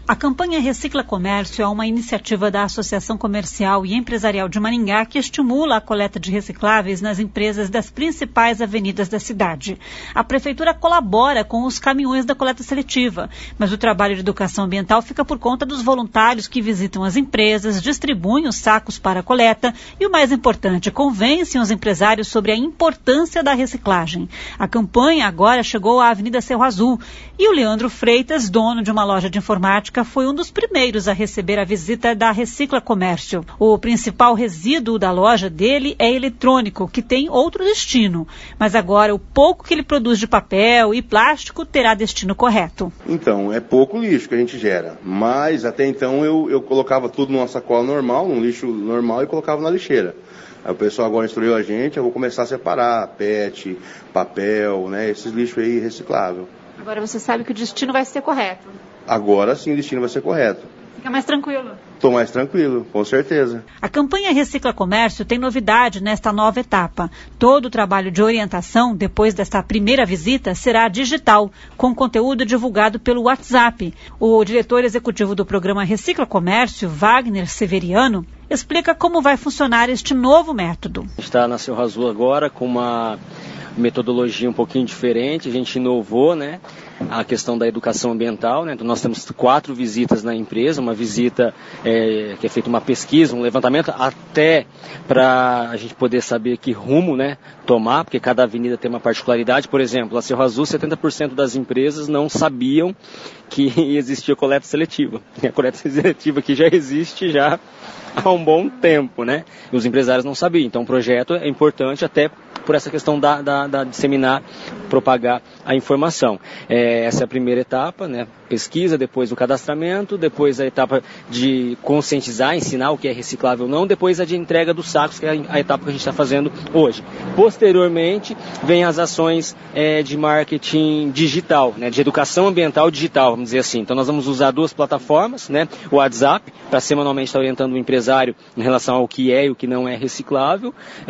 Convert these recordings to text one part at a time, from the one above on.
A campanha Recicla Comércio é uma iniciativa da Associação Comercial e Empresarial de Maringá que estimula a coleta de recicláveis nas empresas das principais avenidas da cidade. A Prefeitura colabora com os caminhões da coleta seletiva, mas o trabalho de educação ambiental fica por conta dos voluntários que visitam as empresas, distribuem os sacos para a coleta e, o mais importante, convencem os empresários sobre a importância da reciclagem. A campanha agora chegou à Avenida Cerro Azul e o Leandro Freitas, dono de uma loja de informática, foi um dos primeiros a receber a visita da Recicla Comércio. O principal resíduo da loja dele é eletrônico, que tem outro destino. Mas agora o pouco que ele produz de papel e plástico terá destino correto. Então, é pouco lixo que a gente gera. Mas até então eu colocava tudo numa sacola normal, num lixo normal e colocava na lixeira. Aí o pessoal agora instruiu a gente, eu vou começar a separar PET, papel, né, esses lixos aí recicláveis. Agora você sabe que o destino vai ser correto. Agora sim o destino vai ser correto. Fica mais tranquilo. Estou mais tranquilo, com certeza. A campanha Recicla Comércio tem novidade nesta nova etapa. Todo o trabalho de orientação, depois desta primeira visita, será digital, com conteúdo divulgado pelo WhatsApp. O diretor executivo do programa Recicla Comércio, Wagner Severiano, explica como vai funcionar este novo método. A gente está na Cerro Azul agora com uma metodologia um pouquinho diferente, a gente inovou, né, a questão da educação ambiental, né? Então nós temos 4 visitas na empresa, uma visita que é feita uma pesquisa, um levantamento, até para a gente poder saber que rumo, né, tomar, porque cada avenida tem uma particularidade. Por exemplo, a Cerro Azul, 70% das empresas não sabiam que existia coleta seletiva. E a coleta seletiva aqui já existe já há um bom tempo, né? E os empresários não sabiam. Então o projeto é importante até por essa questão da disseminar, propagar a informação. Essa é a primeira etapa, né? Pesquisa, depois o cadastramento, depois a etapa de conscientizar, ensinar o que é reciclável ou não, depois a de entrega dos sacos, que é a etapa que a gente está fazendo hoje. Posteriormente, vem as ações de marketing digital, né? De educação ambiental digital, vamos dizer assim. Então nós vamos usar 2 plataformas, né? O WhatsApp, para semanalmente estar orientando o empresário em relação ao que é e o que não é reciclável,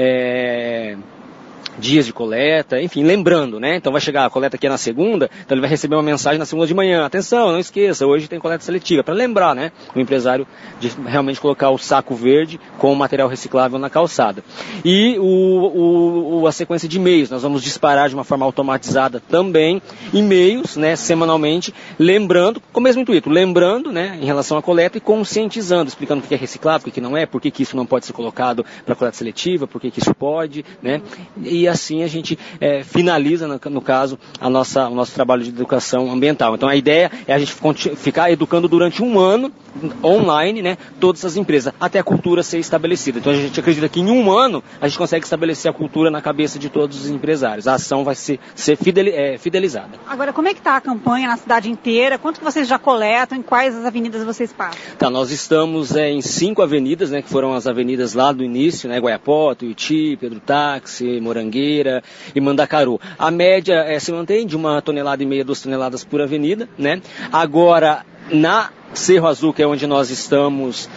dias de coleta, enfim, lembrando, né? Então vai chegar a coleta aqui na segunda, então ele vai receber uma mensagem na segunda de manhã. Atenção, não esqueça, hoje tem coleta seletiva, para lembrar, né? O empresário de realmente colocar o saco verde com o material reciclável na calçada. E a sequência de e-mails, nós vamos disparar de uma forma automatizada também e-mails, né, semanalmente, lembrando, com o mesmo intuito, lembrando, né, em relação à coleta e conscientizando, explicando o que é reciclável, o que não é, por que isso não pode ser colocado para coleta seletiva, por que isso pode, né? E assim a gente finaliza, no caso, o nosso trabalho de educação ambiental. Então a ideia é a gente ficar educando durante um ano, online, né, todas as empresas, até a cultura ser estabelecida. Então a gente acredita que em um ano a gente consegue estabelecer a cultura na cabeça de todos os empresários. A ação vai ser fidelizada. Agora, como é que está a campanha na cidade inteira? Quanto que vocês já coletam? Em quais as avenidas vocês passam? Tá, nós estamos em 5 avenidas, né, que foram as avenidas lá do início, né, Guaiapó, Tuiuti, Pedro Táxi, Morangueira e Mandacaru. A média se mantém de 1,5 toneladas, 2 toneladas por avenida, né? Agora, na Cerro Azul, que é onde nós estamos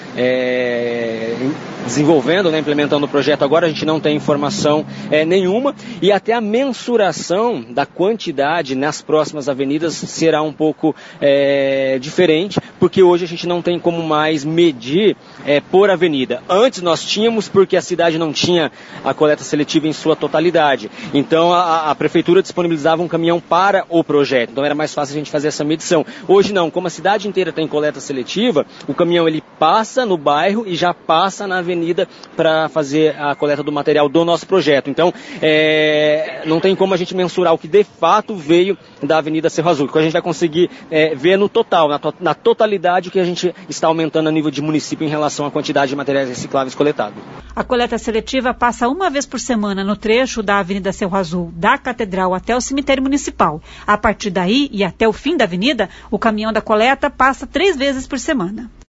desenvolvendo, né, implementando o projeto agora, a gente não tem informação nenhuma, e até a mensuração da quantidade nas próximas avenidas será um pouco diferente, porque hoje a gente não tem como mais medir por avenida. Antes nós tínhamos, porque a cidade não tinha a coleta seletiva em sua totalidade. Então a prefeitura disponibilizava um caminhão para o projeto, então era mais fácil a gente fazer essa medição. Hoje não, como a cidade inteira tem coleta seletiva, o caminhão ele passa no bairro e já passa na avenida para fazer a coleta do material do nosso projeto. Então, não tem como a gente mensurar o que de fato veio da Avenida Cerro Azul. O que a gente vai conseguir ver no total, na totalidade, o que a gente está aumentando a nível de município em relação à quantidade de materiais recicláveis coletados. A coleta seletiva passa uma vez por semana no trecho da Avenida Cerro Azul, da Catedral até o cemitério municipal. A partir daí e até o fim da avenida, o caminhão da coleta passa 3 vezes por semana.